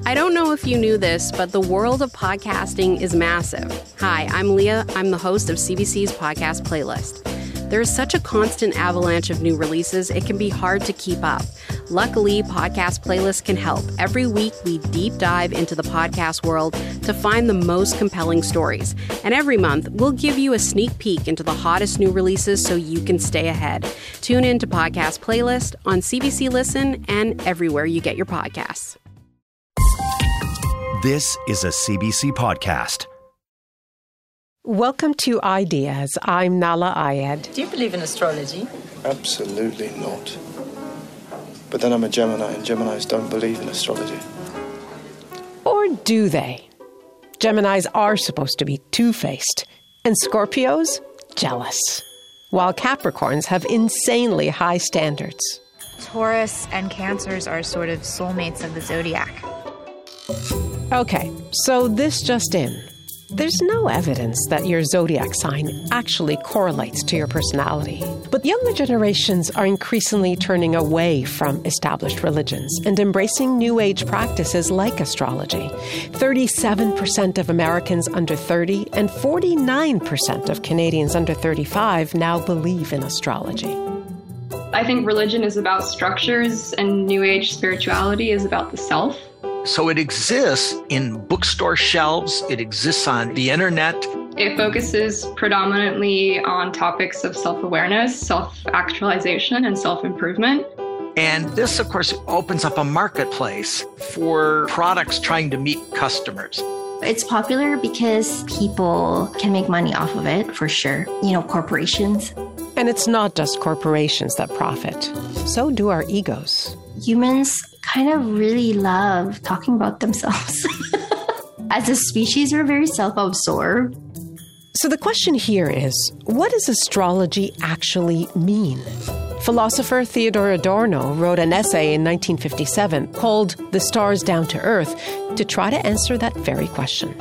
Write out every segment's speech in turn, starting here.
I don't know if you knew this, but the world of podcasting is massive. Hi, I'm Leah. I'm the host of CBC's podcast playlist. There is such a constant avalanche of new releases, it can be hard to keep up. Luckily, Podcast Playlist can help. Every week, we deep dive into the podcast world to find the most compelling stories. And every month, we'll give you a sneak peek into the hottest new releases so you can stay ahead. Tune in to Podcast Playlist on CBC Listen and everywhere you get your podcasts. This is a CBC podcast. Welcome to Ideas. I'm Nala Ayed. Do you believe in astrology? Absolutely not. But then I'm a Gemini, and Geminis don't believe in astrology. Or do they? Geminis are supposed to be two-faced, and Scorpios, jealous, while Capricorns have insanely high standards. Taurus and Cancers are sort of soulmates of the zodiac. Okay, so this just in. There's no evidence that your zodiac sign actually correlates to your personality. But younger generations are increasingly turning away from established religions and embracing New Age practices like astrology. 37% of Americans under 30 and 49% of Canadians under 35 now believe in astrology. I think religion is about structures and New Age spirituality is about the self. So it exists in bookstore shelves. It exists on the internet. It focuses predominantly on topics of self-awareness, self-actualization, and self-improvement. And this, of course, opens up a marketplace for products trying to meet customers. It's popular because people can make money off of it, for sure. Corporations. And it's not just corporations that profit. So do our egos. Humans kind of really love talking about themselves. As a species, we're very self-absorbed. So the question here is, what does astrology actually mean? Philosopher Theodor Adorno wrote an essay in 1957 called The Stars Down to Earth to try to answer that very question.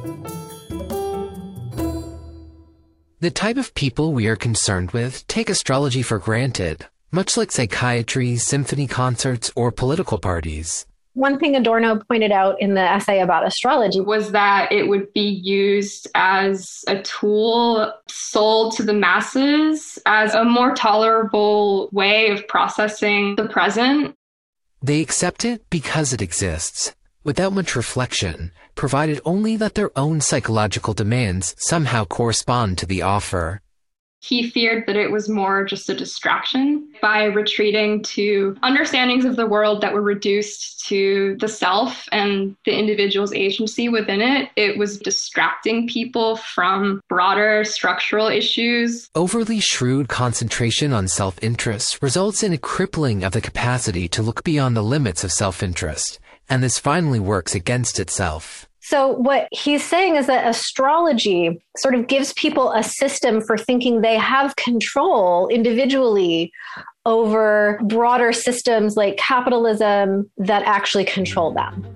The type of people we are concerned with take astrology for granted, much like psychiatry, symphony concerts, or political parties. One thing Adorno pointed out in the essay about astrology was that it would be used as a tool sold to the masses as a more tolerable way of processing the present. They accept it because it exists, without much reflection, provided only that their own psychological demands somehow correspond to the offer. He feared that it was more just a distraction. By retreating to understandings of the world that were reduced to the self and the individual's agency within it, it was distracting people from broader structural issues. Overly shrewd concentration on self-interest results in a crippling of the capacity to look beyond the limits of self-interest, and this finally works against itself. So what he's saying is that astrology sort of gives people a system for thinking they have control individually over broader systems like capitalism that actually control them.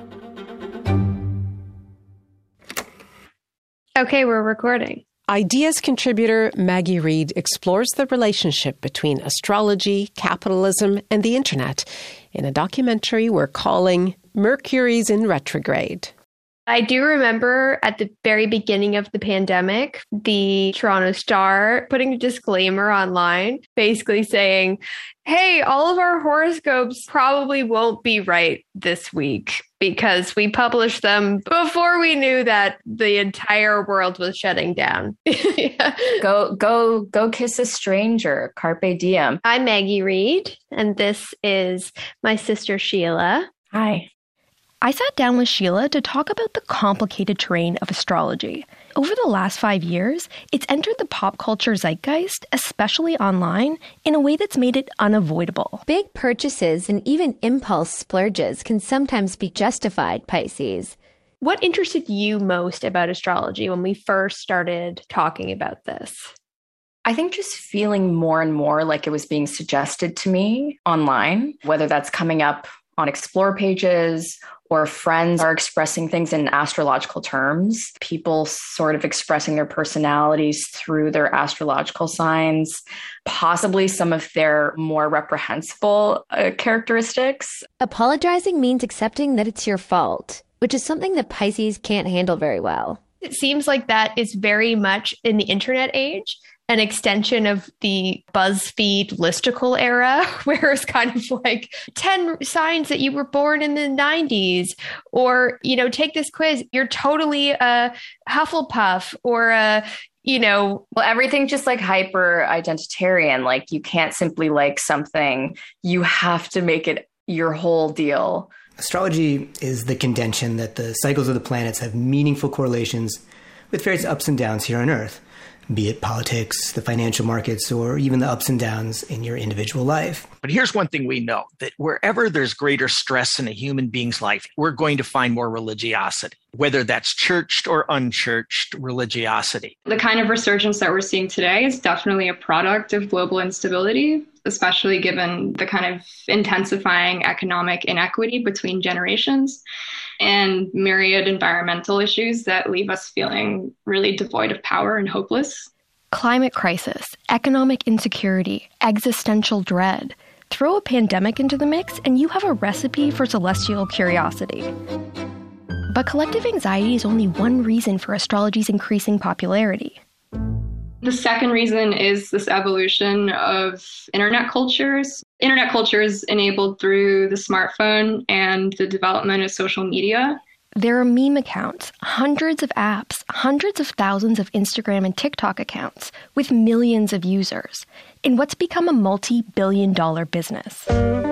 Okay, we're recording. Ideas contributor Maggie Reed explores the relationship between astrology, capitalism, and the internet in a documentary we're calling Mercury's in Retrograde. I do remember at the very beginning of the pandemic, the Toronto Star putting a disclaimer online, basically saying, hey, all of our horoscopes probably won't be right this week because we published them before we knew that the entire world was shutting down. Yeah. Go kiss a stranger. Carpe diem. I'm Maggie Reed, and this is my sister Sheila. Hi. I sat down with Sheila to talk about the complicated terrain of astrology. Over the last 5 years, it's entered the pop culture zeitgeist, especially online, in a way that's made it unavoidable. Big purchases and even impulse splurges can sometimes be justified, Pisces. What interested you most about astrology when we first started talking about this? I think just feeling more and more like it was being suggested to me online, whether that's coming up on explore pages, or friends are expressing things in astrological terms, people sort of expressing their personalities through their astrological signs, possibly some of their more reprehensible characteristics. Apologizing means accepting that it's your fault, which is something that Pisces can't handle very well. It seems like that is very much in the internet age, an extension of the BuzzFeed listicle era, where it's kind of like 10 signs that you were born in the 90s, or, take this quiz. You're totally a Hufflepuff or well, everything just like hyper identitarian. Like you can't simply like something. You have to make it your whole deal. Astrology is the contention that the cycles of the planets have meaningful correlations with various ups and downs here on Earth, be it politics, the financial markets, or even the ups and downs in your individual life. But here's one thing we know, that wherever there's greater stress in a human being's life, we're going to find more religiosity, whether that's churched or unchurched religiosity. The kind of resurgence that we're seeing today is definitely a product of global instability, especially given the kind of intensifying economic inequity between generations and myriad environmental issues that leave us feeling really devoid of power and hopeless. Climate crisis, economic insecurity, existential dread. Throw a pandemic into the mix and you have a recipe for celestial curiosity. But collective anxiety is only one reason for astrology's increasing popularity. The second reason is this evolution of internet cultures. Internet cultures enabled through the smartphone and the development of social media. There are meme accounts, hundreds of apps, hundreds of thousands of Instagram and TikTok accounts with millions of users in what's become a multi-billion-dollar business.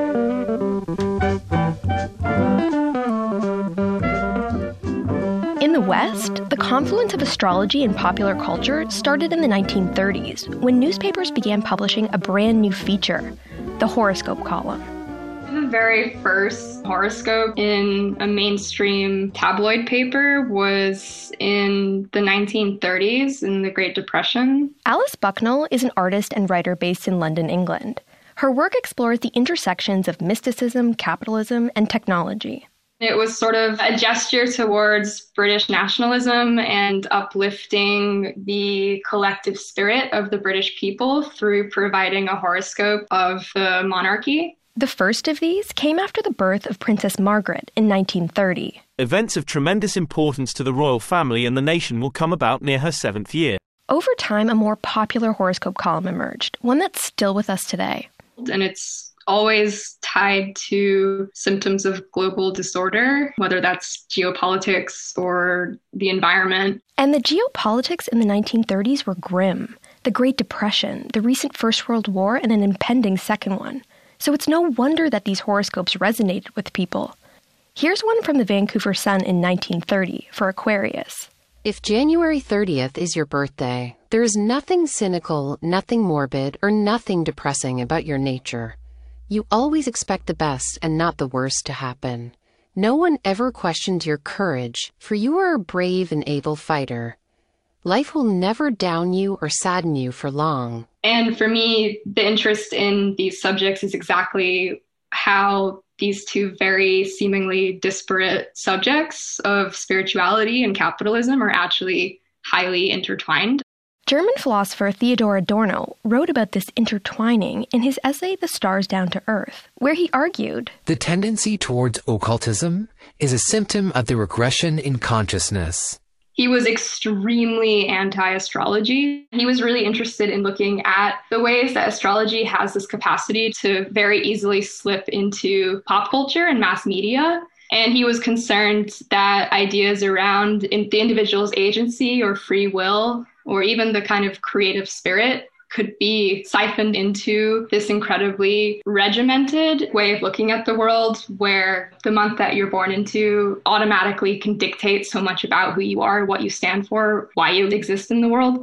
In the West, the confluence of astrology and popular culture started in the 1930s when newspapers began publishing a brand new feature, the horoscope column. The very first horoscope in a mainstream tabloid paper was in the 1930s, in the Great Depression. Alice Bucknell is an artist and writer based in London, England. Her work explores the intersections of mysticism, capitalism, and technology. It was sort of a gesture towards British nationalism and uplifting the collective spirit of the British people through providing a horoscope of the monarchy. The first of these came after the birth of Princess Margaret in 1930. Events of tremendous importance to the royal family and the nation will come about near her 7th year. Over time, a more popular horoscope column emerged, one that's still with us today. And it's always tied to symptoms of global disorder, whether that's geopolitics or the environment. And the geopolitics in the 1930s were grim. The Great Depression, the recent First World War, and an impending second one. So it's no wonder that these horoscopes resonated with people. Here's one from the Vancouver Sun in 1930 for Aquarius. If January 30th is your birthday, there is nothing cynical, nothing morbid, or nothing depressing about your nature. You always expect the best and not the worst to happen. No one ever questions your courage, for you are a brave and able fighter. Life will never down you or sadden you for long. And for me, the interest in these subjects is exactly how these two very seemingly disparate subjects of spirituality and capitalism are actually highly intertwined. German philosopher Theodor Adorno wrote about this intertwining in his essay The Stars Down to Earth, where he argued, the tendency towards occultism is a symptom of the regression in consciousness. He was extremely anti-astrology. He was really interested in looking at the ways that astrology has this capacity to very easily slip into pop culture and mass media. And he was concerned that ideas around the individual's agency or free will, or even the kind of creative spirit, could be siphoned into this incredibly regimented way of looking at the world, where the month that you're born into automatically can dictate so much about who you are, what you stand for, why you exist in the world.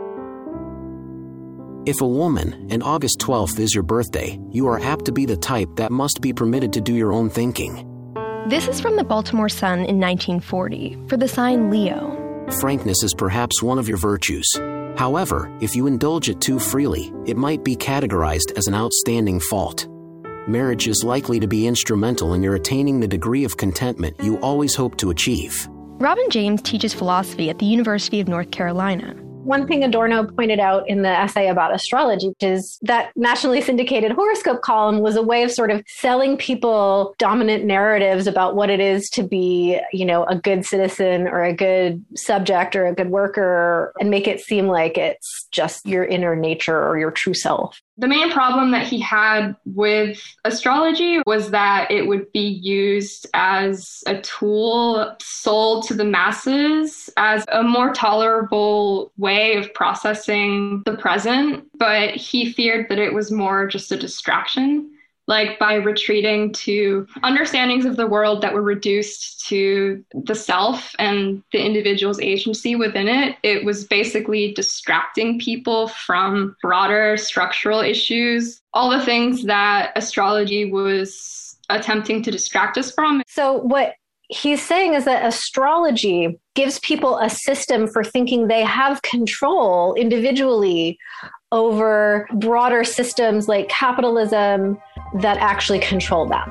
If a woman, and August 12th is your birthday, you are apt to be the type that must be permitted to do your own thinking. This is from the Baltimore Sun in 1940 for the sign Leo. Frankness is perhaps one of your virtues. However, if you indulge it too freely, it might be categorized as an outstanding fault. marriage is likely to be instrumental in your attaining the degree of contentment you always hope to achieve. Robin James teaches philosophy at the University of North Carolina. One thing Adorno pointed out in the essay about astrology is that nationally syndicated horoscope column was a way of sort of selling people dominant narratives about what it is to be, a good citizen or a good subject or a good worker, and make it seem like it's just your inner nature or your true self. The main problem that he had with astrology was that it would be used as a tool sold to the masses as a more tolerable way of processing the present. But he feared that it was more just a distraction. Like by retreating to understandings of the world that were reduced to the self and the individual's agency within it, it was basically distracting people from broader structural issues, all the things that astrology was attempting to distract us from. So what he's saying is that astrology gives people a system for thinking they have control individually over broader systems like capitalism that actually control them.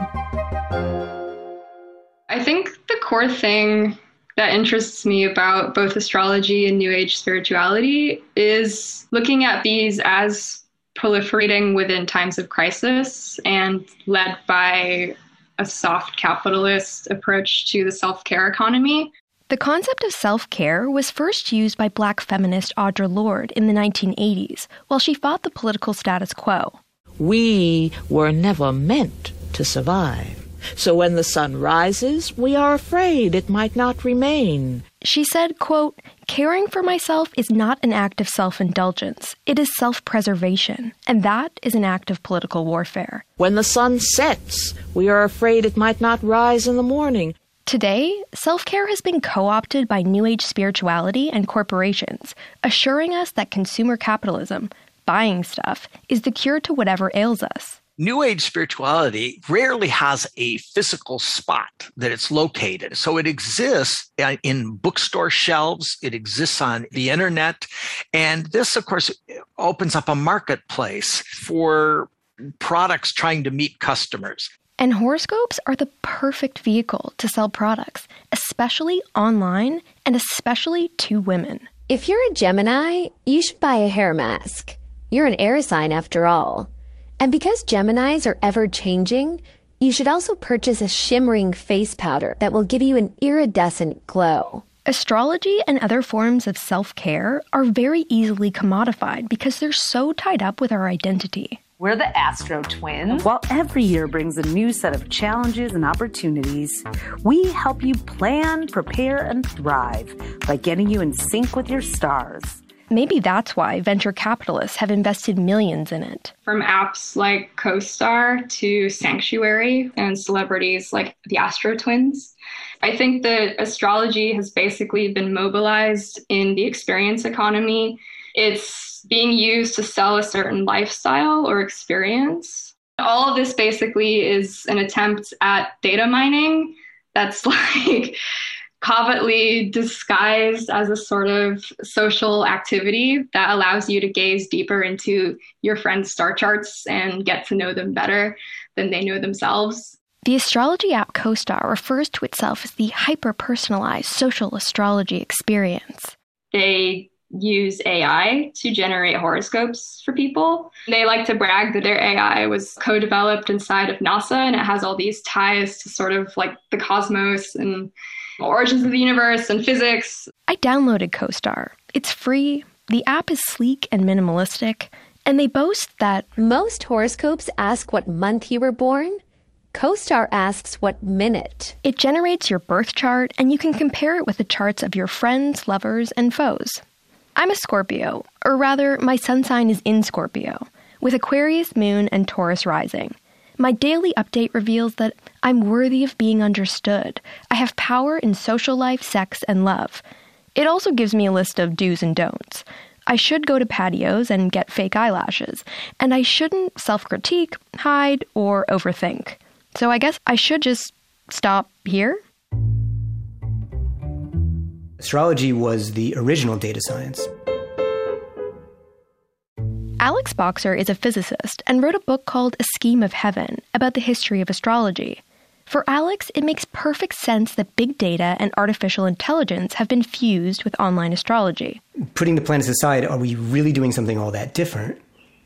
I think the core thing that interests me about both astrology and New Age spirituality is looking at these as proliferating within times of crisis and led by a soft capitalist approach to the self-care economy. The concept of self-care was first used by Black feminist Audre Lorde in the 1980s, while she fought the political status quo. We were never meant to survive. So when the sun rises, we are afraid it might not remain. She said, quote, "Caring for myself is not an act of self-indulgence. It is self-preservation, and that is an act of political warfare. When the sun sets, we are afraid it might not rise in the morning." Today, self-care has been co-opted by New Age spirituality and corporations, assuring us that consumer capitalism, buying stuff, is the cure to whatever ails us. New Age spirituality rarely has a physical spot that it's located. So it exists in bookstore shelves, it exists on the internet, and this, of course, opens up a marketplace for products trying to meet customers. And horoscopes are the perfect vehicle to sell products, especially online and especially to women. If you're a Gemini, you should buy a hair mask. You're an air sign after all. And because Geminis are ever-changing, you should also purchase a shimmering face powder that will give you an iridescent glow. Astrology and other forms of self-care are very easily commodified because they're so tied up with our identity. We're the Astro Twins. While every year brings a new set of challenges and opportunities, we help you plan, prepare, and thrive by getting you in sync with your stars. Maybe that's why venture capitalists have invested millions in it. From apps like CoStar to Sanctuary and celebrities like the Astro Twins. I think that astrology has basically been mobilized in the experience economy. It's being used to sell a certain lifestyle or experience. All of this basically is an attempt at data mining that's like covertly disguised as a sort of social activity that allows you to gaze deeper into your friends' star charts and get to know them better than they know themselves. The astrology app CoStar refers to itself as the hyper-personalized social astrology experience. They use AI to generate horoscopes for people. They like to brag that their AI was co-developed inside of NASA, and it has all these ties to sort of like the cosmos and origins of the universe and physics. I downloaded CoStar. It's free, the app is sleek and minimalistic, and they boast that most horoscopes ask what month you were born. CoStar asks what minute. It generates your birth chart, and you can compare it with the charts of your friends, lovers, and foes. I'm a Scorpio, or rather, my sun sign is in Scorpio, with Aquarius moon and Taurus rising. My daily update reveals that I'm worthy of being understood. I have power in social life, sex, and love. It also gives me a list of do's and don'ts. I should go to patios and get fake eyelashes, and I shouldn't self-critique, hide, or overthink. So I guess I should just stop here? Astrology was the original data science. Alex Boxer is a physicist and wrote a book called A Scheme of Heaven about the history of astrology. For Alex, it makes perfect sense that big data and artificial intelligence have been fused with online astrology. Putting the planets aside, are we really doing something all that different?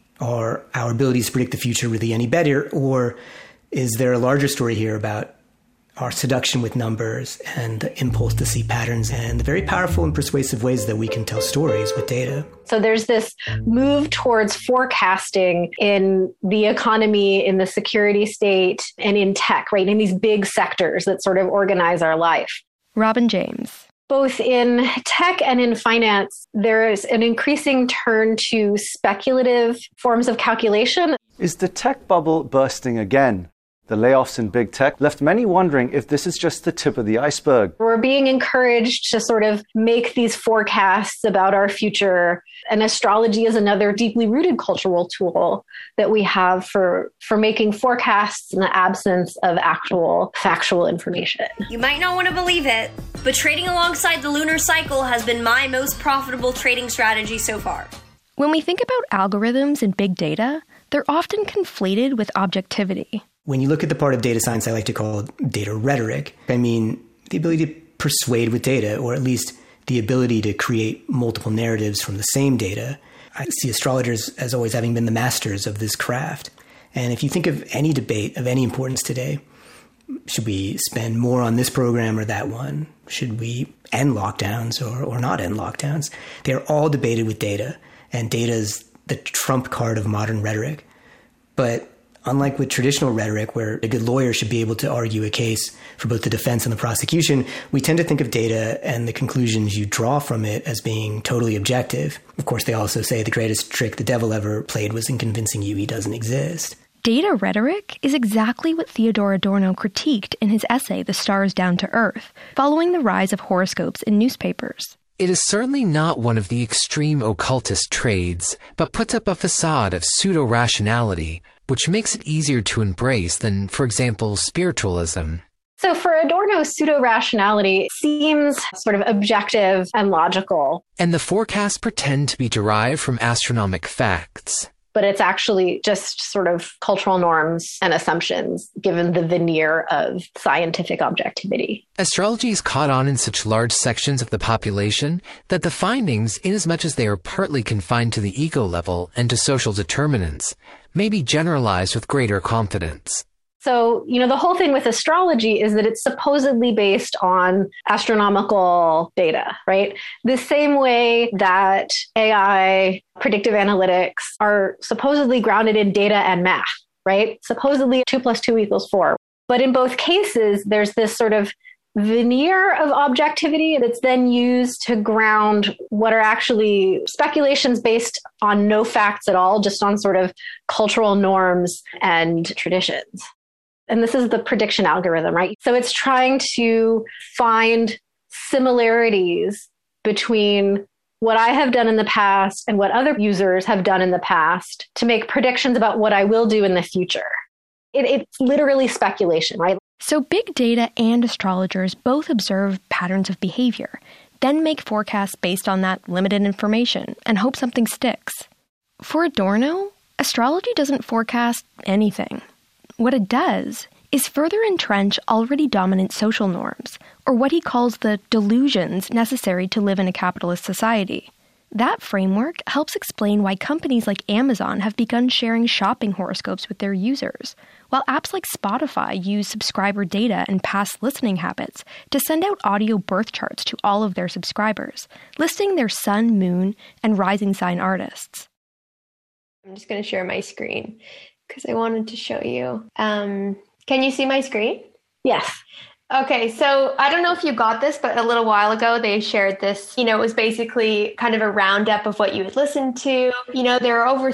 Are our abilities to predict the future really any better? Or is there a larger story here about our seduction with numbers and the impulse to see patterns and the very powerful and persuasive ways that we can tell stories with data? So there's this move towards forecasting in the economy, in the security state, and in tech, right? In these big sectors that sort of organize our life. Robin James. Both in tech and in finance, there is an increasing turn to speculative forms of calculation. Is the tech bubble bursting again? The layoffs in big tech left many wondering if this is just the tip of the iceberg. We're being encouraged to sort of make these forecasts about our future. And astrology is another deeply rooted cultural tool that we have for making forecasts in the absence of actual factual information. You might not want to believe it, but trading alongside the lunar cycle has been my most profitable trading strategy so far. When we think about algorithms and big data, they're often conflated with objectivity. When you look at the part of data science I like to call data rhetoric, I mean the ability to persuade with data, or at least the ability to create multiple narratives from the same data. I see astrologers as always having been the masters of this craft. And if you think of any debate of any importance today, should we spend more on this program or that one? Should we end lockdowns or not end lockdowns? They're all debated with data, and data is the trump card of modern rhetoric. But unlike with traditional rhetoric, where a good lawyer should be able to argue a case for both the defense and the prosecution, we tend to think of data and the conclusions you draw from it as being totally objective. Of course, they also say the greatest trick the devil ever played was in convincing you he doesn't exist. Data rhetoric is exactly what Theodor Adorno critiqued in his essay, The Stars Down to Earth, following the rise of horoscopes in newspapers. It is certainly not one of the extreme occultist trades, but puts up a facade of pseudo-rationality, which makes it easier to embrace than, for example, spiritualism. So for Adorno, pseudo-rationality seems sort of objective and logical. And the forecasts pretend to be derived from astronomic facts. But it's actually just sort of cultural norms and assumptions given the veneer of scientific objectivity. Astrology is caught on in such large sections of the population that the findings, inasmuch as they are partly confined to the ego level and to social determinants, may be generalized with greater confidence. So, the whole thing with astrology is that it's supposedly based on astronomical data, right? The same way that AI, predictive analytics are supposedly grounded in data and math, right? Supposedly 2 + 2 = 4. But in both cases, there's this sort of veneer of objectivity that's then used to ground what are actually speculations based on no facts at all, just on sort of cultural norms and traditions. And this is the prediction algorithm, right? So it's trying to find similarities between what I have done in the past and what other users have done in the past to make predictions about what I will do in the future. It's literally speculation, right? So big data and astrologers both observe patterns of behavior, then make forecasts based on that limited information and hope something sticks. For Adorno, astrology doesn't forecast anything. What it does is further entrench already dominant social norms, or what he calls the delusions necessary to live in a capitalist society. That framework helps explain why companies like Amazon have begun sharing shopping horoscopes with their users, while apps like Spotify use subscriber data and past listening habits to send out audio birth charts to all of their subscribers, listing their sun, moon, and rising sign artists. I'm just going to share my screen because I wanted to show you. Can you see my screen? Yes. Okay, so I don't know if you got this, but a little while ago they shared this. It was basically kind of a roundup of what you had listened to. There are over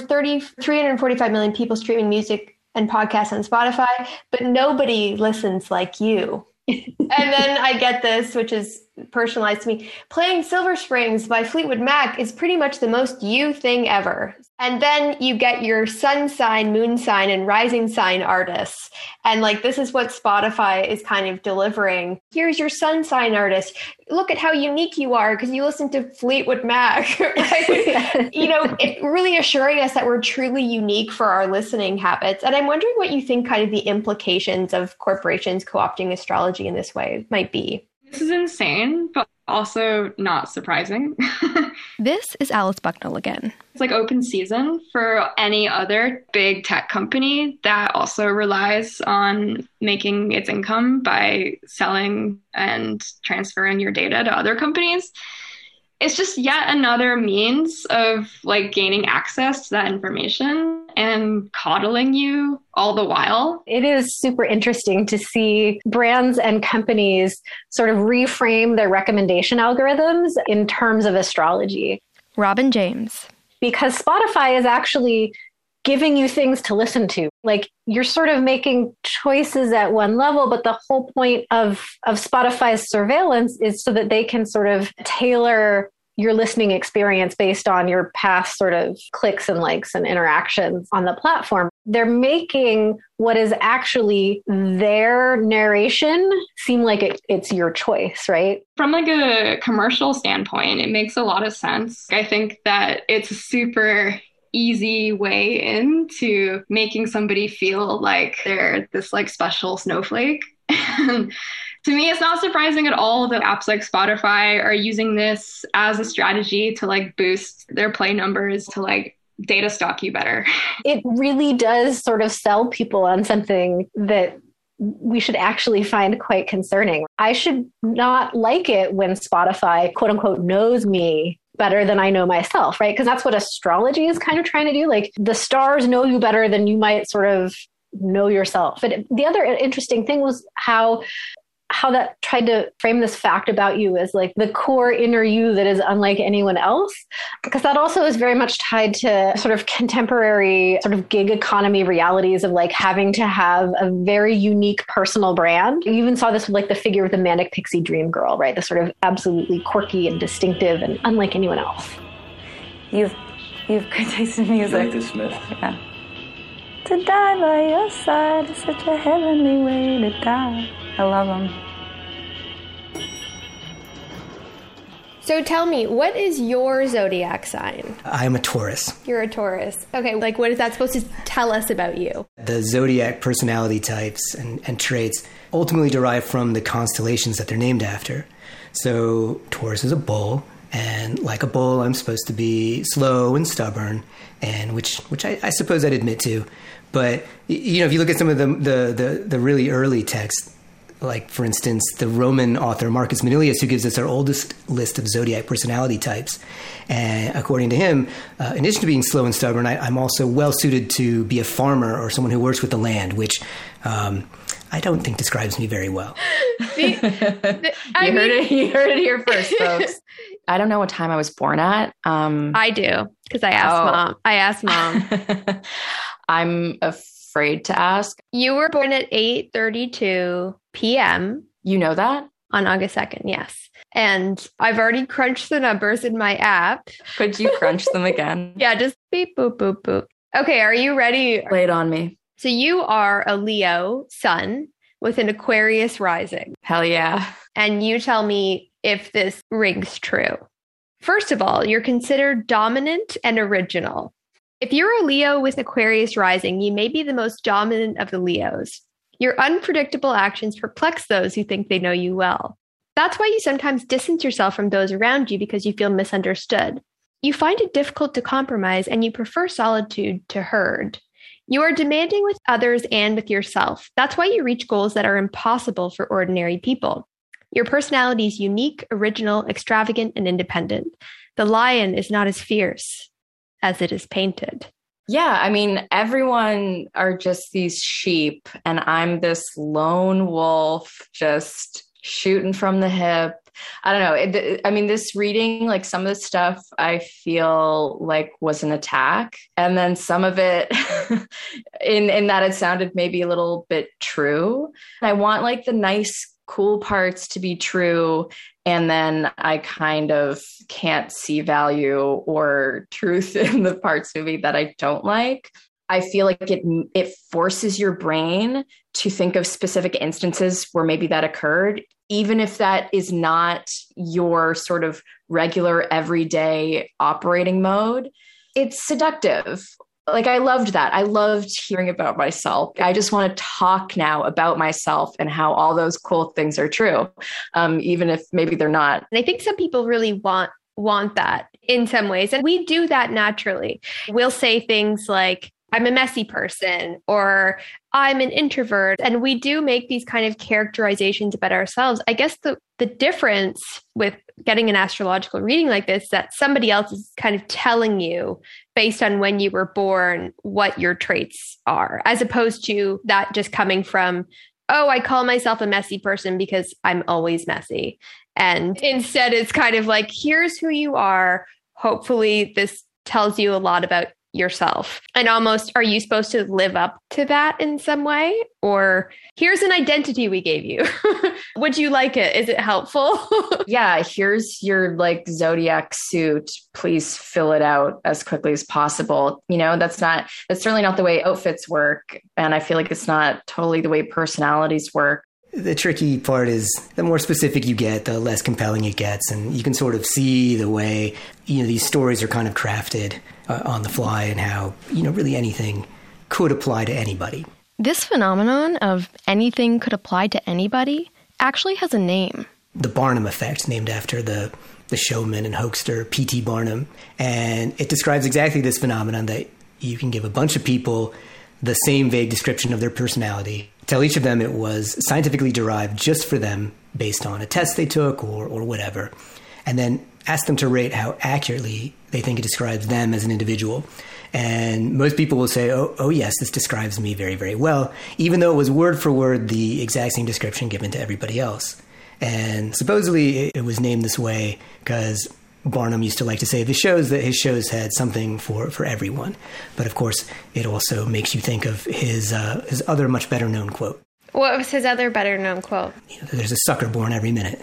345 million people streaming music and podcasts on Spotify, but nobody listens like you. And then I get this, which is personalized to me. Playing Silver Springs by Fleetwood Mac is pretty much the most you thing ever. And then you get your sun sign, moon sign, and rising sign artists. And like, this is what Spotify is kind of delivering. Here's your sun sign artist. Look at how unique you are because you listen to Fleetwood Mac. Right? You know, it really assuring us that we're truly unique for our listening habits. And I'm wondering what you think kind of the implications of corporations co-opting astrology in this way might be. This is insane, but also not surprising. This is Alice Bucknell again. It's like open season for any other big tech company that also relies on making its income by selling and transferring your data to other companies. It's just yet another means of like gaining access to that information and coddling you all the while. It is super interesting to see brands and companies sort of reframe their recommendation algorithms in terms of astrology. Robin James. Because Spotify is actually giving you things to listen to. Like, you're sort of making choices at one level, but the whole point of Spotify's surveillance is so that they can sort of tailor your listening experience based on your past sort of clicks and likes and interactions on the platform. They're making what is actually their narration seem like it's your choice, right? From like a commercial standpoint, it makes a lot of sense. I think that it's a super easy way into making somebody feel like they're this like special snowflake. To me, it's not surprising at all that apps like Spotify are using this as a strategy to like boost their play numbers, to like data stock you better. It really does sort of sell people on something that we should actually find quite concerning. I should not like it when Spotify, quote unquote, knows me better than I know myself, right? Because that's what astrology is kind of trying to do. Like, the stars know you better than you might sort of know yourself. But the other interesting thing was how that tried to frame this fact about you as like the core inner you that is unlike anyone else, because that also is very much tied to sort of contemporary sort of gig economy realities of like having to have a very unique personal brand. You even saw this with like the figure of the manic pixie dream girl, right? The sort of absolutely quirky and distinctive and unlike anyone else. You've good taste in music. Like the Smith. Yeah. To die by your side is such a heavenly way to die. I love them. So tell me, what is your zodiac sign? I'm a Taurus. You're a Taurus. Okay, like what is that supposed to tell us about you? The zodiac personality types and traits ultimately derive from the constellations that they're named after. So Taurus is a bull, and like a bull, I'm supposed to be slow and stubborn, and which I suppose I'd admit to. But you know, if you look at some of the really early texts, like, for instance, the Roman author Marcus Manilius, who gives us our oldest list of zodiac personality types. And according to him, in addition to being slow and stubborn, I'm also well-suited to be a farmer or someone who works with the land, which I don't think describes me very well. You heard it here first, folks. I don't know what time I was born at. I do, because I asked Mom. I'm afraid to ask. You were born at 8:32 p.m. You know that? On August 2nd, yes. And I've already crunched the numbers in my app. Could you crunch them again? Yeah, just beep, boop, boop, boop. Okay, are you ready? Lay it on me. So you are a Leo sun with an Aquarius rising. Hell yeah. And you tell me if this rings true. First of all, you're considered dominant and original. If you're a Leo with Aquarius rising, you may be the most dominant of the Leos. Your unpredictable actions perplex those who think they know you well. That's why you sometimes distance yourself from those around you because you feel misunderstood. You find it difficult to compromise and you prefer solitude to herd. You are demanding with others and with yourself. That's why you reach goals that are impossible for ordinary people. Your personality is unique, original, extravagant, and independent. The lion is not as fierce as it is painted. Yeah, I mean, everyone are just these sheep, and I'm this lone wolf just shooting from the hip. I don't know. I mean, this reading, like some of the stuff I feel like was an attack. And then some of it in that it sounded maybe a little bit true. I want like the nice cool parts to be true, and then I kind of can't see value or truth in the parts of me that I don't like. I feel like it forces your brain to think of specific instances where maybe that occurred, even if that is not your sort of regular everyday operating mode. It's seductive. Like, I loved that. I loved hearing about myself. I just want to talk now about myself and how all those cool things are true, even if maybe they're not. And I think some people really want that in some ways. And we do that naturally. We'll say things like, I'm a messy person, or I'm an introvert. And we do make these kind of characterizations about ourselves. I guess the difference with getting an astrological reading like this is that somebody else is kind of telling you based on when you were born what your traits are, as opposed to that just coming from, oh, I call myself a messy person because I'm always messy. And instead, it's kind of like, here's who you are. Hopefully, this tells you a lot about yourself. And almost, are you supposed to live up to that in some way? Or here's an identity we gave you. Would you like it? Is it helpful? Yeah, here's your like zodiac suit. Please fill it out as quickly as possible. You know, that's certainly not the way outfits work. And I feel like it's not totally the way personalities work. The tricky part is the more specific you get, the less compelling it gets. And you can sort of see the way, these stories are kind of crafted on the fly and how, really anything could apply to anybody. This phenomenon of anything could apply to anybody actually has a name. The Barnum effect, named after the showman and hoaxer P.T. Barnum. And it describes exactly this phenomenon that you can give a bunch of people the same vague description of their personality, tell each of them it was scientifically derived just for them based on a test they took or whatever, and then ask them to rate how accurately they think it describes them as an individual. And most people will say, oh yes, this describes me very, very well, even though it was word for word the exact same description given to everybody else. And supposedly it was named this way because Barnum used to like to say his shows had something for everyone. But of course, it also makes you think of his other much better known quote. What was his other better known quote? There's a sucker born every minute.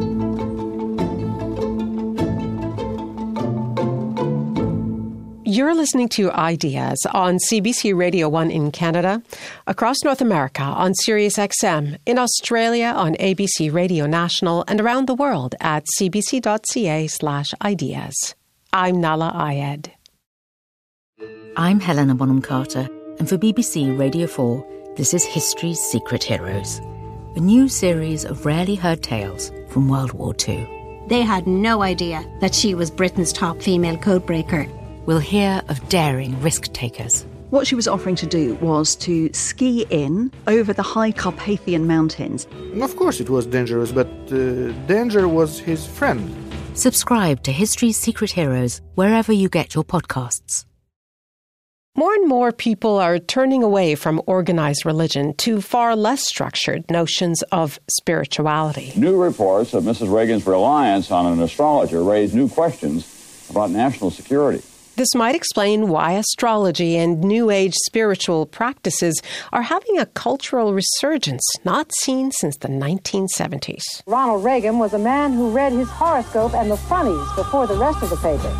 You're listening to Ideas on CBC Radio 1 in Canada, across North America on Sirius XM, in Australia on ABC Radio National, and around the world at cbc.ca/ideas. I'm Nala Ayed. I'm Helena Bonham Carter, and for BBC Radio 4, this is History's Secret Heroes, a new series of rarely heard tales from World War II. They had no idea that she was Britain's top female codebreaker. We'll hear of daring risk-takers. What she was offering to do was to ski in over the high Carpathian mountains. Of course it was dangerous, but danger was his friend. Subscribe to History's Secret Heroes wherever you get your podcasts. More and more people are turning away from organized religion to far less structured notions of spirituality. New reports of Mrs. Reagan's reliance on an astrologer raise new questions about national security. This might explain why astrology and New Age spiritual practices are having a cultural resurgence not seen since the 1970s. Ronald Reagan was a man who read his horoscope and the funnies before the rest of the paper.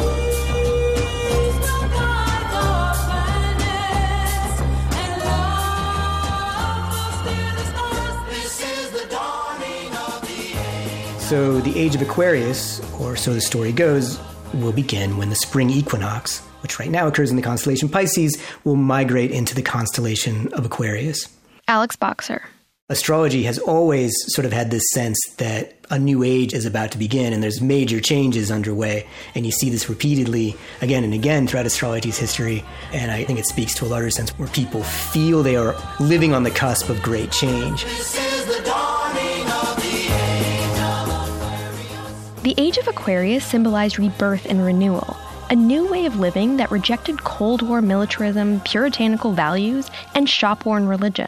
So the age of Aquarius, or so the story goes, will begin when the spring equinox, which right now occurs in the constellation Pisces, will migrate into the constellation of Aquarius. Alex Boxer. Astrology has always sort of had this sense that a new age is about to begin and there's major changes underway. And you see this repeatedly again and again throughout astrology's history. And I think it speaks to a larger sense where people feel they are living on the cusp of great change. The Age of Aquarius symbolized rebirth and renewal, a new way of living that rejected Cold War militarism, puritanical values, and shop-worn religion.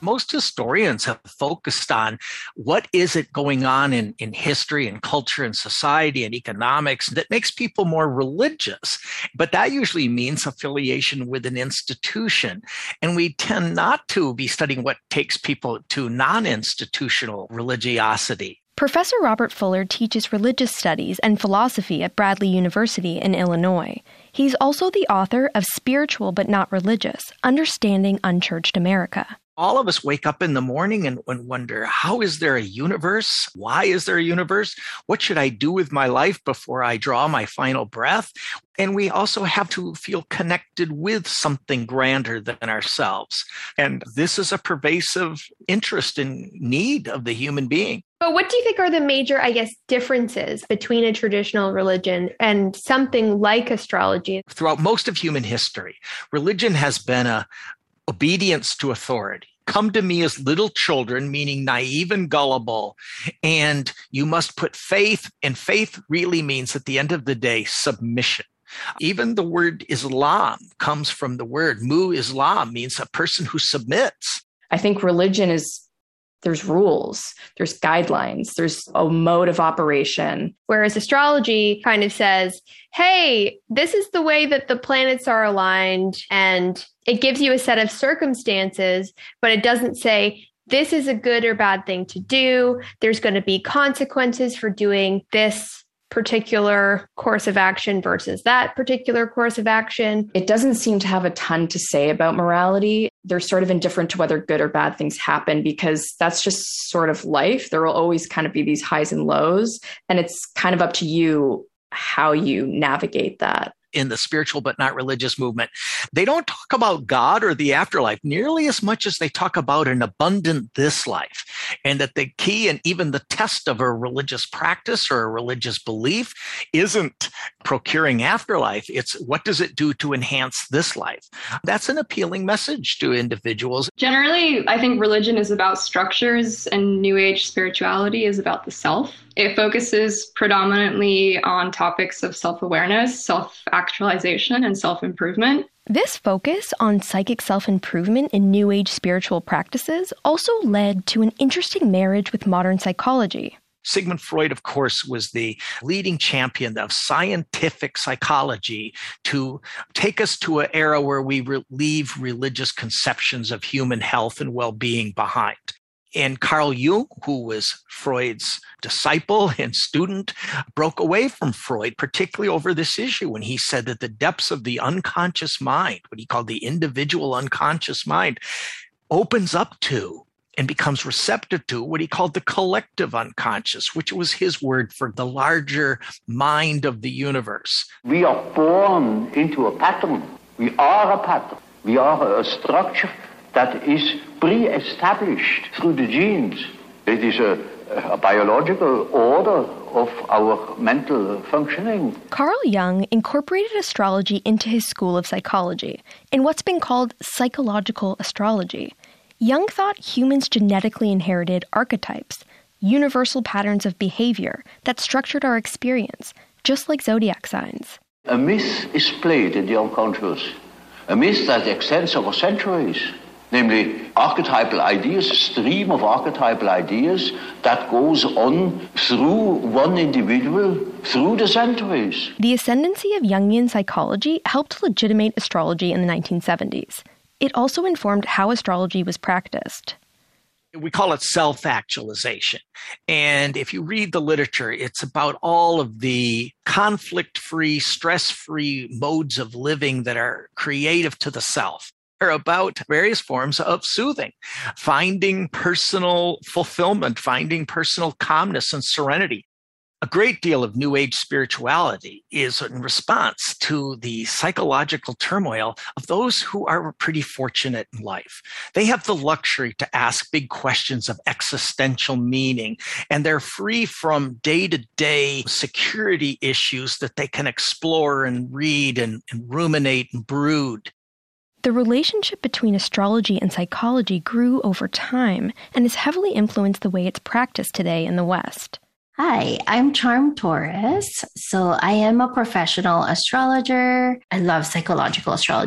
Most historians have focused on what is it going on in history and culture and society and economics that makes people more religious. But that usually means affiliation with an institution. And we tend not to be studying what takes people to non-institutional religiosity. Professor Robert Fuller teaches religious studies and philosophy at Bradley University in Illinois. He's also the author of Spiritual But Not Religious: Understanding Unchurched America. All of us wake up in the morning and wonder, how is there a universe? Why is there a universe? What should I do with my life before I draw my final breath? And we also have to feel connected with something grander than ourselves. And this is a pervasive interest and need of the human being. But what do you think are the major, differences between a traditional religion and something like astrology? Throughout most of human history, religion has been a obedience to authority. Come to me as little children, meaning naive and gullible, and you must put faith, and faith really means at the end of the day, submission. Even the word Islam comes from the word Islam, means a person who submits. I think religion there's rules, there's guidelines, there's a mode of operation. Whereas astrology kind of says, hey, this is the way that the planets are aligned, and it gives you a set of circumstances, but it doesn't say this is a good or bad thing to do. There's going to be consequences for doing this particular course of action versus that particular course of action. It doesn't seem to have a ton to say about morality. They're sort of indifferent to whether good or bad things happen because that's just sort of life. There will always kind of be these highs and lows, and it's kind of up to you how you navigate that. In the spiritual but not religious movement, they don't talk about God or the afterlife nearly as much as they talk about an abundant this life. And that the key and even the test of a religious practice or a religious belief isn't procuring afterlife. It's what does it do to enhance this life? That's an appealing message to individuals. Generally, I think religion is about structures and New Age spirituality is about the self. It focuses predominantly on topics of self-awareness, self-actualization, and self-improvement. This focus on psychic self-improvement in New Age spiritual practices also led to an interesting marriage with modern psychology. Sigmund Freud, of course, was the leading champion of scientific psychology to take us to an era where we leave religious conceptions of human health and well-being behind. And Carl Jung, who was Freud's disciple and student, broke away from Freud, particularly over this issue when he said that the depths of the unconscious mind, what he called the individual unconscious mind, opens up to and becomes receptive to what he called the collective unconscious, which was his word for the larger mind of the universe. We are born into a pattern. We are a pattern. We are a structure that is pre-established through the genes. It is a biological order of our mental functioning. Carl Jung incorporated astrology into his school of psychology in what's been called psychological astrology. Jung thought humans genetically inherited archetypes, universal patterns of behavior that structured our experience, just like zodiac signs. A myth is played in the unconscious, a myth that extends over centuries. Namely, archetypal ideas, a stream of archetypal ideas that goes on through one individual, through the centuries. The ascendancy of Jungian psychology helped legitimate astrology in the 1970s. It also informed how astrology was practiced. We call it self-actualization. And if you read the literature, it's about all of the conflict-free, stress-free modes of living that are creative to the self. Are about various forms of soothing, finding personal fulfillment, finding personal calmness and serenity. A great deal of New Age spirituality is in response to the psychological turmoil of those who are pretty fortunate in life. They have the luxury to ask big questions of existential meaning, and they're free from day-to-day security issues that they can explore and read and ruminate and brood. The relationship between astrology and psychology grew over time and has heavily influenced the way it's practiced today in the West. Hi, I'm Charm Torres. So I am a professional astrologer. I love psychological astrology.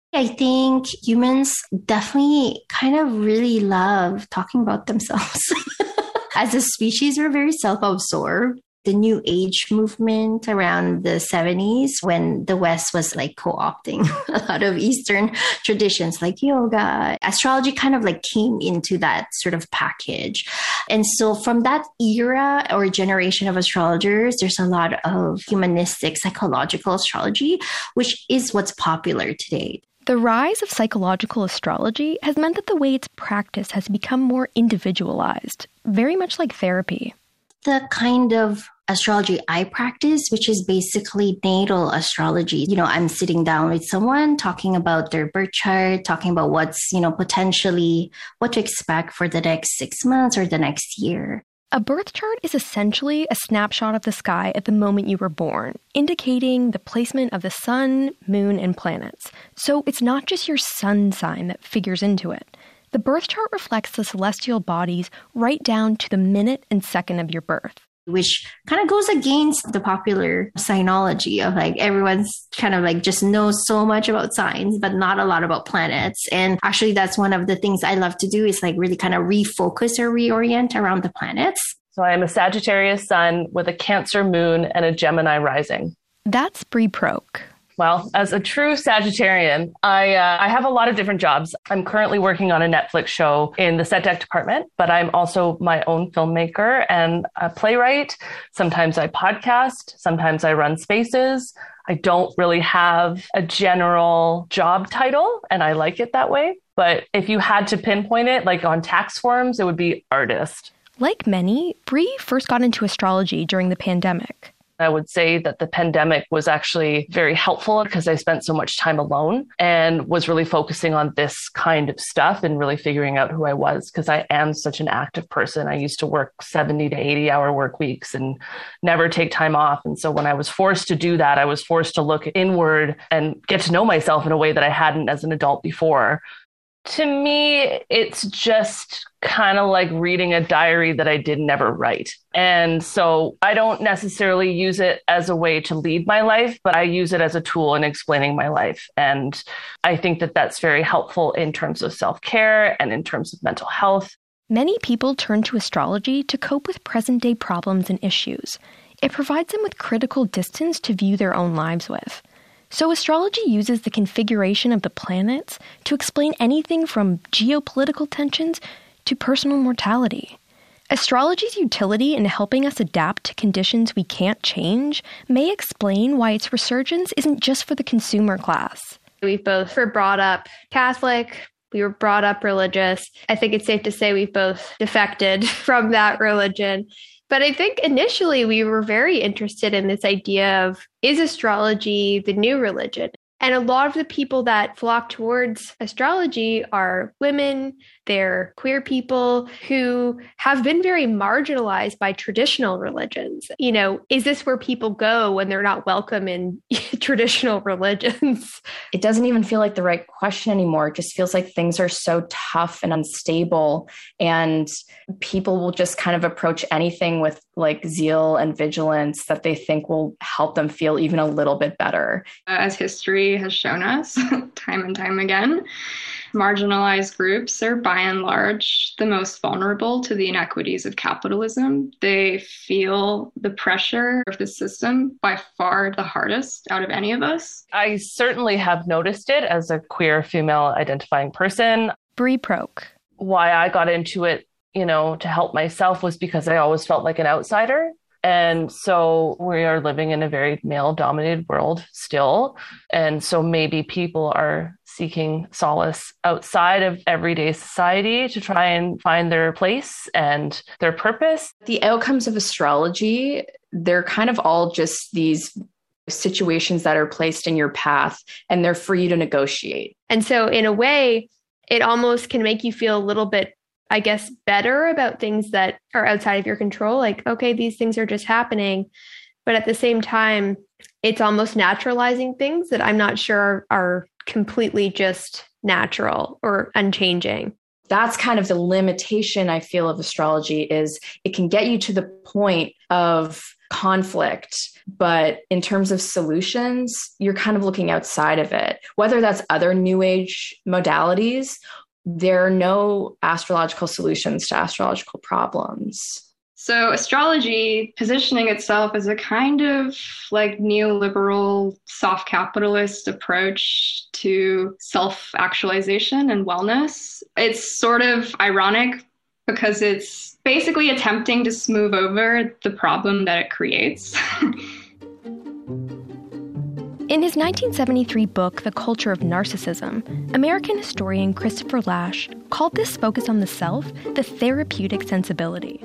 I think humans definitely kind of really love talking about themselves. As a species, we're very self-absorbed. The New Age movement around the 70s, when the West was like co-opting a lot of Eastern traditions like yoga, astrology kind of like came into that sort of package. And so from that era or generation of astrologers, there's a lot of humanistic psychological astrology, which is what's popular today. The rise of psychological astrology has meant that the way it's practiced has become more individualized, very much like therapy. The kind of astrology I practice, which is basically natal astrology. I'm sitting down with someone, talking about their birth chart, talking about what's, potentially what to expect for the next 6 months or the next year. A birth chart is essentially a snapshot of the sky at the moment you were born, indicating the placement of the sun, moon, and planets. So it's not just your sun sign that figures into it. The birth chart reflects the celestial bodies right down to the minute and second of your birth. Which kind of goes against the popular signology of like everyone's kind of like just knows so much about signs, but not a lot about planets. And actually, that's one of the things I love to do is like really kind of refocus or reorient around the planets. So I am a Sagittarius sun with a Cancer moon and a Gemini rising. That's Bree Proke. Well, as a true Sagittarian, I have a lot of different jobs. I'm currently working on a Netflix show in the set deck department, but I'm also my own filmmaker and a playwright. Sometimes I podcast, sometimes I run spaces. I don't really have a general job title, and I like it that way. But if you had to pinpoint it, like on tax forms, it would be artist. Like many, Bree first got into astrology during the pandemic. I would say that the pandemic was actually very helpful because I spent so much time alone and was really focusing on this kind of stuff and really figuring out who I was because I am such an active person. I used to work 70 to 80 hour work weeks and never take time off. And so when I was forced to do that, I was forced to look inward and get to know myself in a way that I hadn't as an adult before. To me, it's just kind of like reading a diary that I did never write. And so I don't necessarily use it as a way to lead my life, but I use it as a tool in explaining my life. And I think that that's very helpful in terms of self-care and in terms of mental health. Many people turn to astrology to cope with present-day problems and issues. It provides them with critical distance to view their own lives with. So astrology uses the configuration of the planets to explain anything from geopolitical tensions to personal mortality. Astrology's utility in helping us adapt to conditions we can't change may explain why its resurgence isn't just for the consumer class. We both were brought up Catholic. We were brought up religious. I think it's safe to say we've both defected from that religion. But I think initially we were very interested in this idea of, is astrology the new religion? And a lot of the people that flock towards astrology are women, they're queer people who have been very marginalized by traditional religions. Is this where people go when they're not welcome in traditional religions? It doesn't even feel like the right question anymore. It just feels like things are so tough and unstable, and people will just kind of approach anything with like zeal and vigilance that they think will help them feel even a little bit better. As history has shown us time and time again, marginalized groups are by and large the most vulnerable to the inequities of capitalism. They feel the pressure of the system by far the hardest out of any of us. I certainly have noticed it as a queer female identifying person. Bree Proke. Why I got into it, to help myself was because I always felt like an outsider. And so we are living in a very male-dominated world still. And so maybe people are seeking solace outside of everyday society to try and find their place and their purpose. The outcomes of astrology, they're kind of all just these situations that are placed in your path, and they're for you to negotiate. And so in a way, it almost can make you feel a little bit, I guess, better about things that are outside of your control. Like, okay, these things are just happening. But at the same time, it's almost naturalizing things that I'm not sure are completely just natural or unchanging. That's kind of the limitation I feel of astrology, is it can get you to the point of conflict. But in terms of solutions, you're kind of looking outside of it. Whether that's other New Age modalities, there are no astrological solutions to astrological problems. So astrology positioning itself as a kind of like neoliberal, soft capitalist approach to self-actualization and wellness. It's sort of ironic because it's basically attempting to smooth over the problem that it creates. In his 1973 book, The Culture of Narcissism, American historian Christopher Lasch called this focus on the self the therapeutic sensibility.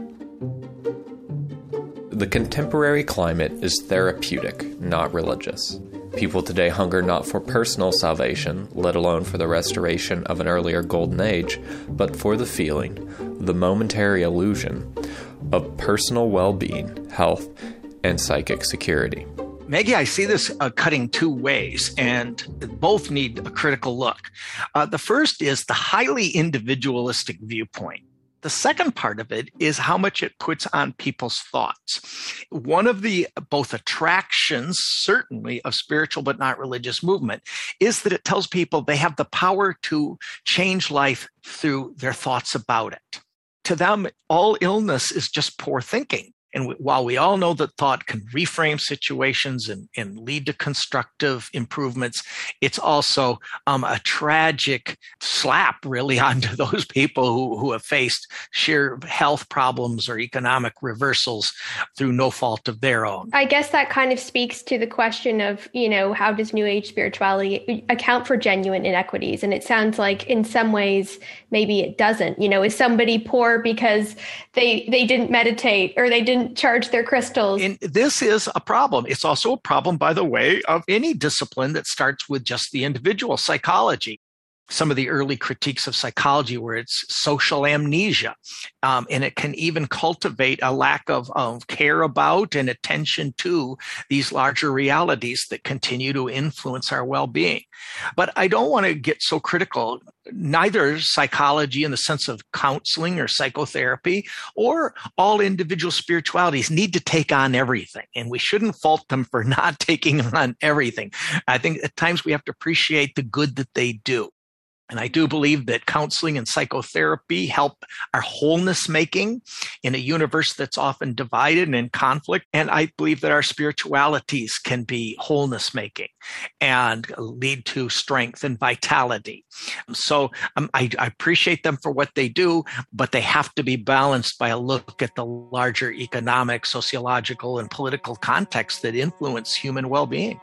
The contemporary climate is therapeutic, not religious. People today hunger not for personal salvation, let alone for the restoration of an earlier golden age, but for the feeling, the momentary illusion of personal well-being, health, and psychic security. Maggie, I see this cutting two ways, and both need a critical look. The first is the highly individualistic viewpoint. The second part of it is how much it puts on people's thoughts. One of the both attractions, certainly, of spiritual but not religious movement is that it tells people they have the power to change life through their thoughts about it. To them, all illness is just poor thinking. And while we all know that thought can reframe situations and lead to constructive improvements, it's also a tragic slap, really, onto those people who have faced sheer health problems or economic reversals through no fault of their own. I guess that kind of speaks to the question of, how does New Age spirituality account for genuine inequities? And it sounds like in some ways, maybe it doesn't. Is somebody poor because they didn't meditate or they didn't charge their crystals? And this is a problem. It's also a problem, by the way, of any discipline that starts with just the individual. Psychology. Some of the early critiques of psychology where it's social amnesia, and it can even cultivate a lack of care about and attention to these larger realities that continue to influence our well-being. But I don't want to get so critical. Neither psychology in the sense of counseling or psychotherapy or all individual spiritualities need to take on everything, and we shouldn't fault them for not taking on everything. I think at times we have to appreciate the good that they do. And I do believe that counseling and psychotherapy help our wholeness making in a universe that's often divided and in conflict. And I believe that our spiritualities can be wholeness making and lead to strength and vitality. So I appreciate them for what they do, but they have to be balanced by a look at the larger economic, sociological, and political context that influence human well-being.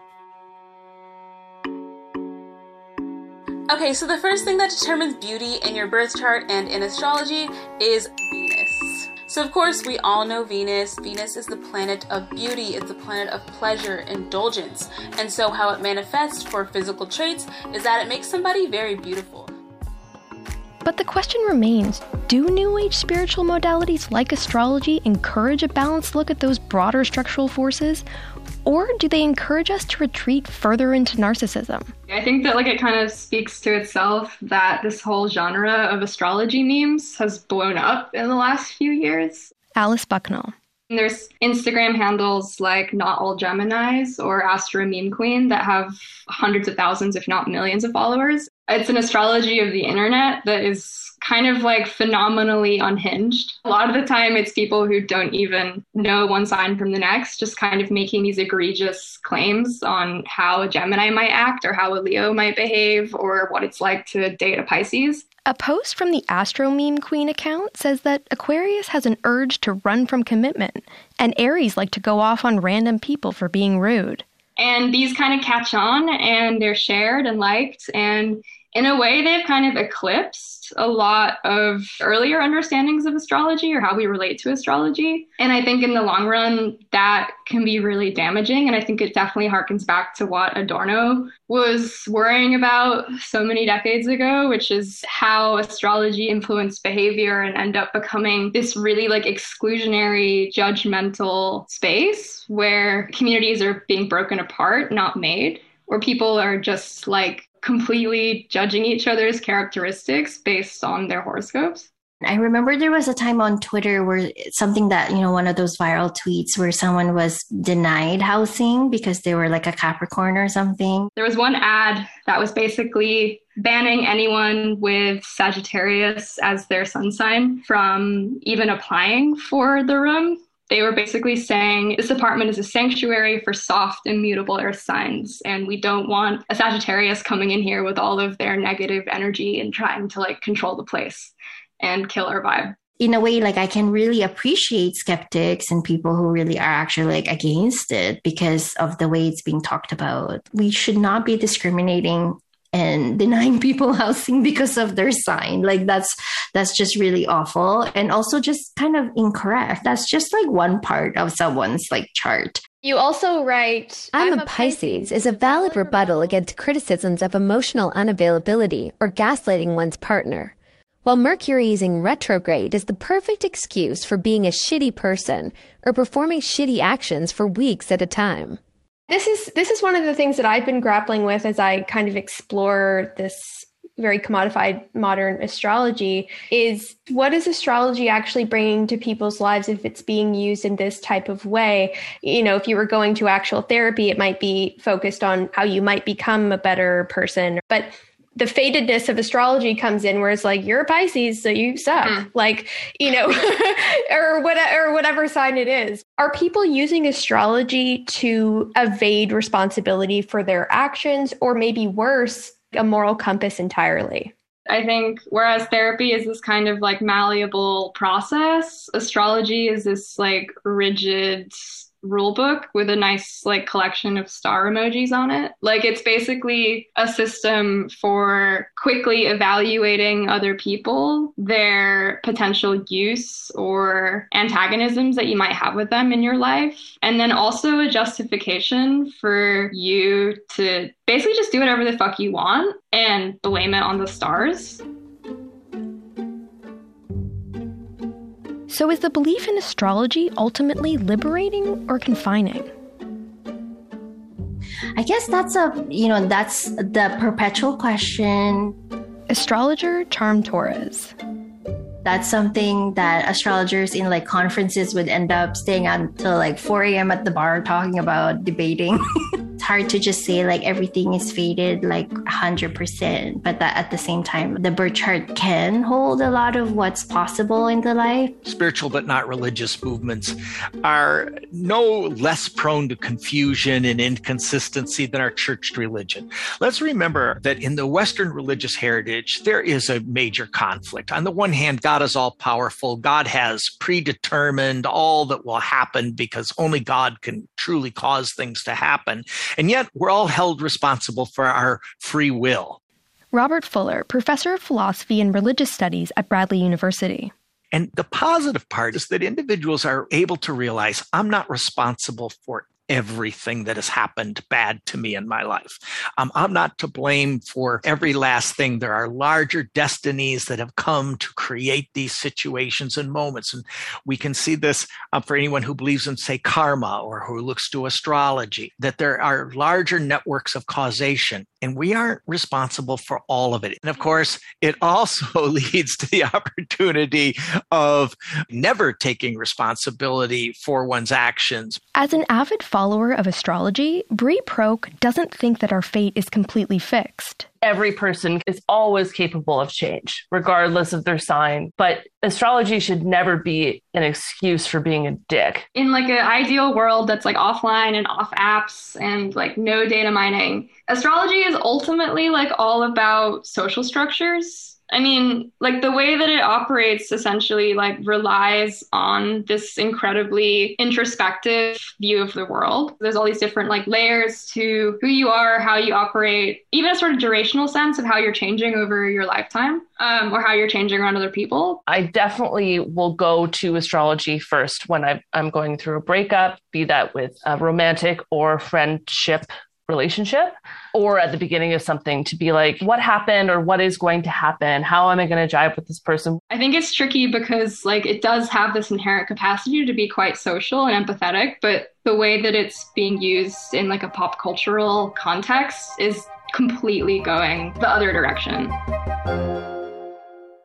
Okay, so the first thing that determines beauty in your birth chart and in astrology is Venus. So of course, we all know Venus. Venus is the planet of beauty. It's the planet of pleasure, indulgence. And so how it manifests for physical traits is that it makes somebody very beautiful. But the question remains, do New Age spiritual modalities like astrology encourage a balanced look at those broader structural forces? Or do they encourage us to retreat further into narcissism? I think that it kind of speaks to itself that this whole genre of astrology memes has blown up in the last few years. Alice Bucknell. There's Instagram handles like Not All Geminis or Astro Meme Queen that have hundreds of thousands, if not millions of followers. It's an astrology of the internet that is kind of phenomenally unhinged. A lot of the time it's people who don't even know one sign from the next, just kind of making these egregious claims on how a Gemini might act or how a Leo might behave or what it's like to date a Pisces. A post from the Astro Meme Queen account says that Aquarius has an urge to run from commitment, and Aries like to go off on random people for being rude. And these kind of catch on, and they're shared and liked, and in a way they've kind of eclipsed a lot of earlier understandings of astrology or how we relate to astrology. And I think in the long run, that can be really damaging. And I think it definitely harkens back to what Adorno was worrying about so many decades ago, which is how astrology influenced behavior and end up becoming this really exclusionary, judgmental space where communities are being broken apart, not made, where people are just completely judging each other's characteristics based on their horoscopes. I remember there was a time on Twitter where something that, one of those viral tweets where someone was denied housing because they were like a Capricorn or something. There was one ad that was basically banning anyone with Sagittarius as their sun sign from even applying for the room. They were basically saying this apartment is a sanctuary for soft, immutable earth signs, and we don't want a Sagittarius coming in here with all of their negative energy and trying to control the place and kill our vibe. In a way, I can really appreciate skeptics and people who really are actually against it because of the way it's being talked about. We should not be discriminating and denying people housing because of their sign. That's just really awful and also just kind of incorrect. That's just one part of someone's chart. You also write, I'm a Pisces is a valid rebuttal against criticisms of emotional unavailability or gaslighting one's partner. While Mercury is in retrograde is the perfect excuse for being a shitty person or performing shitty actions for weeks at a time. This is one of the things that I've been grappling with as I kind of explore this very commodified modern astrology is what is astrology actually bringing to people's lives if it's being used in this type of way? If you were going to actual therapy, it might be focused on how you might become a better person. But the fatedness of astrology comes in where it's you're a Pisces, so you suck. Or whatever sign it is. Are people using astrology to evade responsibility for their actions or maybe worse, a moral compass entirely? I think whereas therapy is this kind of malleable process, astrology is this rigid rule book with a nice collection of star emojis on it. It's basically a system for quickly evaluating other people, their potential use or antagonisms that you might have with them in your life, and then also a justification for you to basically just do whatever the fuck you want and blame it on the stars. So is the belief in astrology ultimately liberating or confining? I guess that's that's the perpetual question. Astrologer Charm Torres. That's something that astrologers in conferences would end up staying until 4 a.m. at the bar talking about, debating. It's hard to just say everything is fated 100%, but that at the same time, the birth chart can hold a lot of what's possible in the life. Spiritual but not religious movements are no less prone to confusion and inconsistency than our church religion. Let's remember that in the Western religious heritage, there is a major conflict. On the one hand, God is all powerful. God has predetermined all that will happen because only God can truly cause things to happen. And yet we're all held responsible for our free will. Robert Fuller, professor of philosophy and religious studies at Bradley University. And the positive part is that individuals are able to realize I'm not responsible for everything that has happened bad to me in my life. I'm not to blame for every last thing. There are larger destinies that have come to create these situations and moments. And we can see this for anyone who believes in, say, karma or who looks to astrology, that there are larger networks of causation. And we aren't responsible for all of it. And of course, it also leads to the opportunity of never taking responsibility for one's actions. As an avid follower of astrology, Brie Proch doesn't think that our fate is completely fixed. Every person is always capable of change, regardless of their sign. But astrology should never be an excuse for being a dick. In an ideal world that's offline and off apps and no data mining, astrology is ultimately all about social structures. I mean, the way that it operates essentially relies on this incredibly introspective view of the world. There's all these different layers to who you are, how you operate, even a sort of durational sense of how you're changing over your lifetime, or how you're changing around other people. I definitely will go to astrology first when I'm going through a breakup, be that with a romantic or friendship relationship, or at the beginning of something, to be what happened or what is going to happen? How am I going to jive with this person? I think it's tricky because it does have this inherent capacity to be quite social and empathetic, but the way that it's being used in a pop cultural context is completely going the other direction.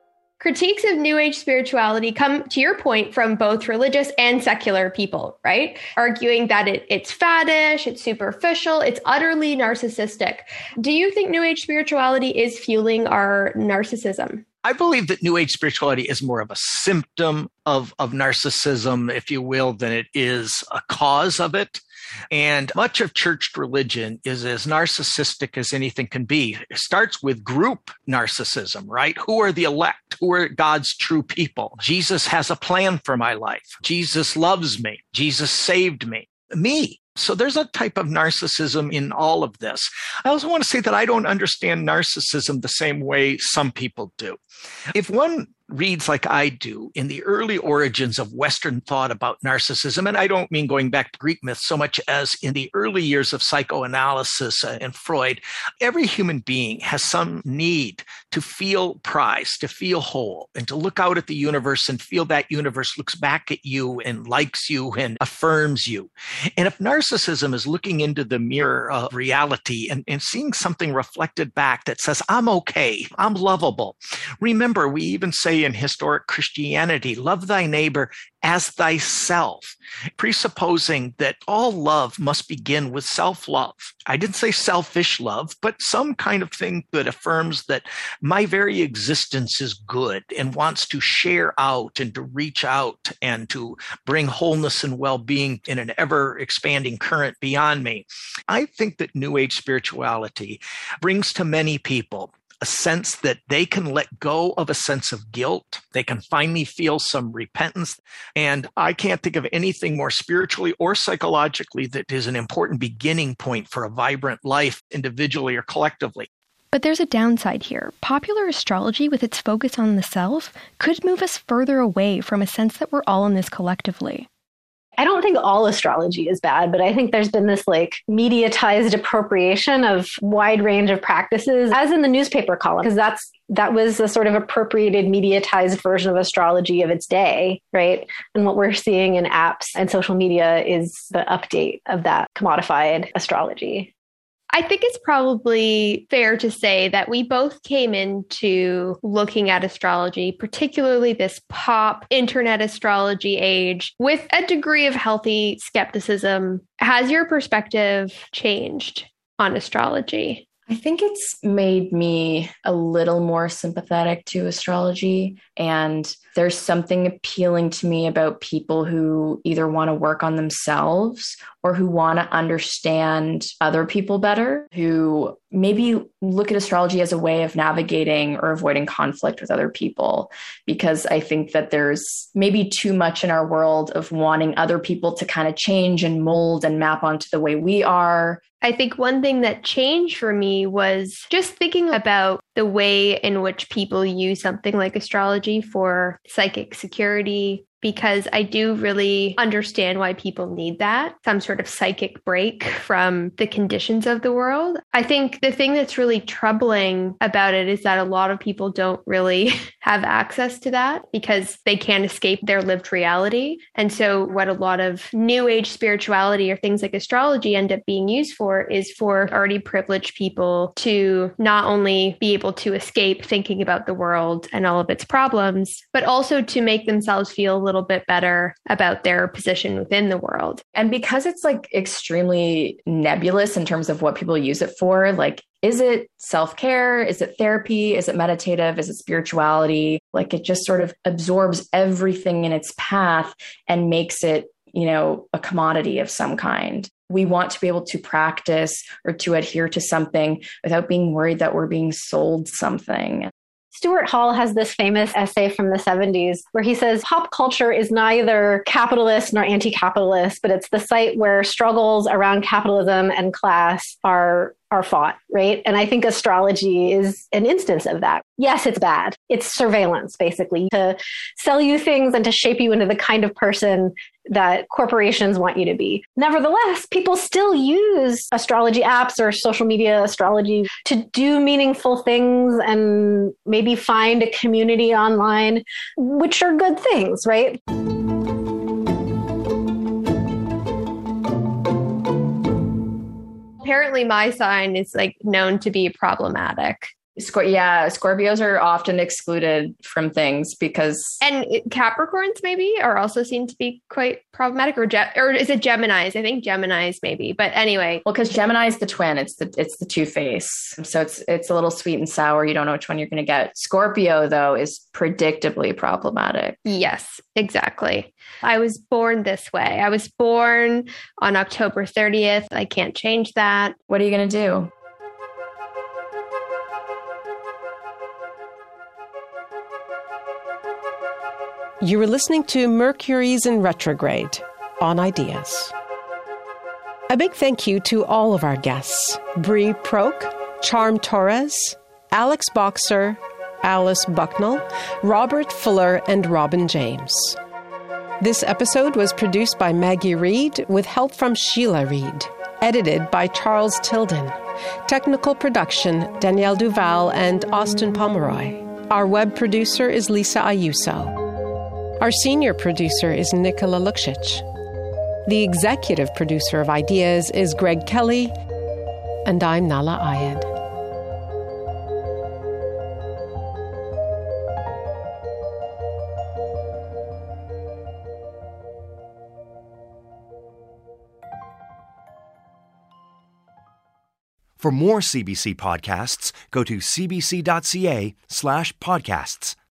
critiques of New Age spirituality come, to your point, from both religious and secular people, right? Arguing that it's faddish, it's superficial, it's utterly narcissistic. Do you think New Age spirituality is fueling our narcissism? I believe that New Age spirituality is more of a symptom of narcissism, if you will, than it is a cause of it. And much of church religion is as narcissistic as anything can be. It starts with group narcissism, right? Who are the elect? Who are God's true people? Jesus has a plan for my life. Jesus loves me. Jesus saved me. Me. So there's a type of narcissism in all of this. I also want to say that I don't understand narcissism the same way some people do. If one reads like I do in the early origins of Western thought about narcissism, and I don't mean going back to Greek myth so much as in the early years of psychoanalysis and Freud, every human being has some need to feel prized, to feel whole, and to look out at the universe and feel that universe looks back at you and likes you and affirms you. And if narcissism is looking into the mirror of reality and seeing something reflected back that says, I'm okay, I'm lovable. Remember, we even say in historic Christianity, love thy neighbor as thyself, presupposing that all love must begin with self-love. I didn't say selfish love, but some kind of thing that affirms that my very existence is good and wants to share out and to reach out and to bring wholeness and well-being in an ever-expanding current beyond me. I think that New Age spirituality brings to many people a sense that they can let go of a sense of guilt. They can finally feel some repentance. And I can't think of anything more spiritually or psychologically that is an important beginning point for a vibrant life, individually or collectively. But there's a downside here. Popular astrology, with its focus on the self, could move us further away from a sense that we're all in this collectively. I don't think all astrology is bad, but I think there's been this mediatized appropriation of wide range of practices, as in the newspaper column, because that was a sort of appropriated, mediatized version of astrology of its day, right? And what we're seeing in apps and social media is the update of that commodified astrology. I think it's probably fair to say that we both came into looking at astrology, particularly this pop internet astrology age, with a degree of healthy skepticism. Has your perspective changed on astrology? I think it's made me a little more sympathetic to astrology. And there's something appealing to me about people who either want to work on themselves or who want to understand other people better, who maybe look at astrology as a way of navigating or avoiding conflict with other people. Because I think that there's maybe too much in our world of wanting other people to kind of change and mold and map onto the way we are. I think one thing that changed for me was just thinking about the way in which people use something like astrology for psychic security, because I do really understand why people need that, some sort of psychic break from the conditions of the world. I think the thing that's really troubling about it is that a lot of people don't really have access to that because they can't escape their lived reality. And so what a lot of New Age spirituality or things like astrology end up being used for is for already privileged people to not only be able to escape thinking about the world and all of its problems, but also to make themselves feel a little bit better about their position within the world. And because it's extremely nebulous in terms of what people use it for, is it self-care? Is it therapy? Is it meditative? Is it spirituality? It just sort of absorbs everything in its path and makes it, a commodity of some kind. We want to be able to practice or to adhere to something without being worried that we're being sold something. Stuart Hall has this famous essay from the 70s where he says pop culture is neither capitalist nor anti-capitalist, but it's the site where struggles around capitalism and class are fought, right? And I think astrology is an instance of that. Yes, it's bad. It's surveillance, basically, to sell you things and to shape you into the kind of person that corporations want you to be. Nevertheless, people still use astrology apps or social media astrology to do meaningful things and maybe find a community online, which are good things, right? Apparently my sign is known to be problematic. Scorpios are often excluded from things because... And Capricorns maybe are also seen to be quite problematic, or is it Geminis? I think Geminis maybe, but anyway. Well, because Gemini is the twin, it's the two-face. So it's a little sweet and sour. You don't know which one you're going to get. Scorpio, though, is predictably problematic. Yes, exactly. I was born this way. I was born on October 30th. I can't change that. What are you going to do? You were listening to Mercury's in Retrograde on Ideas. A big thank you to all of our guests, Bree Proch, Charm Torres, Alex Boxer, Alice Bucknell, Robert Fuller, and Robin James. This episode was produced by Maggie Reed with help from Sheila Reed. Edited by Charles Tilden. Technical production, Danielle Duval and Austin Pomeroy. Our web producer is Lisa Ayuso. Our senior producer is Nicola Lukšić. The executive producer of Ideas is Greg Kelly, and I'm Nala Ayed. For more CBC podcasts, go to cbc.ca/podcasts.